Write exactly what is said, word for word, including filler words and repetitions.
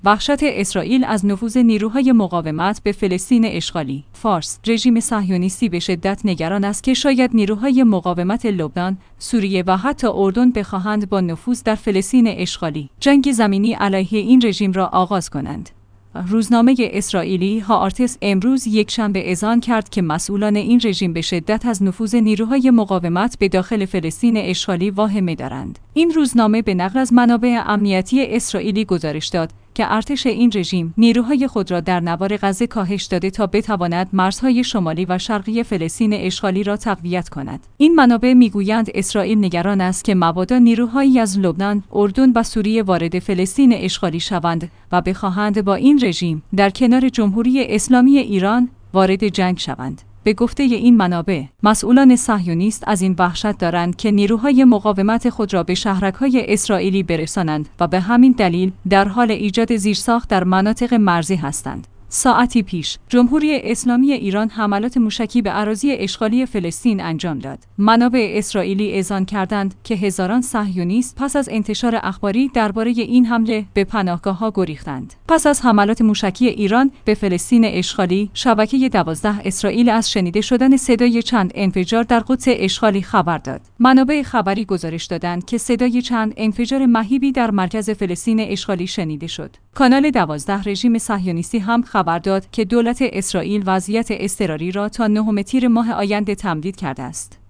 وحشت اسرائیل از نفوذ نیروهای مقاومت به فلسطین اشغالی. فارس: رژیم صهیونیستی به شدت نگران است که شاید نیروهای مقاومت لبنان، سوریه و حتی اردن بخواهند با نفوذ در فلسطین اشغالی جنگ زمینی علیه این رژیم را آغاز کنند. روزنامه اسرائیلی هآرتس امروز یکشنبه اذعان کرد که مسئولان این رژیم به شدت از نفوذ نیروهای مقاومت به داخل فلسطین اشغالی واهمه دارند. این روزنامه به نقل از منابع امنیتی اسرائیلی گزارش داد که ارتش این رژیم نیروهای خود را در نوار غزه کاهش داده تا بتواند مرزهای شمالی و شرقی فلسطین اشغالی را تقویت کند. این منابع میگویند اسرائیل نگران است که مبادا نیروهایی از لبنان، اردن و سوریه وارد فلسطین اشغالی شوند و بخواهند با این رژیم در کنار جمهوری اسلامی ایران وارد جنگ شوند. به گفته این منابع، مسئولان صهیونیست از این وحشت دارند که نیروهای مقاومت خود را به شهرک‌های اسرائیلی برسانند و به همین دلیل در حال ایجاد زیرساخت در مناطق مرزی هستند. ساعتی پیش، جمهوری اسلامی ایران حملات موشکی به اراضی اشغالی فلسطین انجام داد. منابع اسرائیلی اذعان کردند که هزاران صهیونیست پس از انتشار اخباری درباره این حمله به پناهگاه‌ها گریختند. پس از حملات موشکی ایران به فلسطین اشغالی، شبکه دوازده اسرائیل از شنیده شدن صدای چند انفجار در قدس اشغالی خبر داد. منابع خبری گزارش دادند که صدای چند انفجار مهیبی در مرکز فلسطین اشغالی شنیده شد. کانال دوازده رژیم صهیونیستی هم خبر داد که دولت اسرائیل وضعیت اضطراری را تا نهم تیر ماه آینده تمدید کرده است.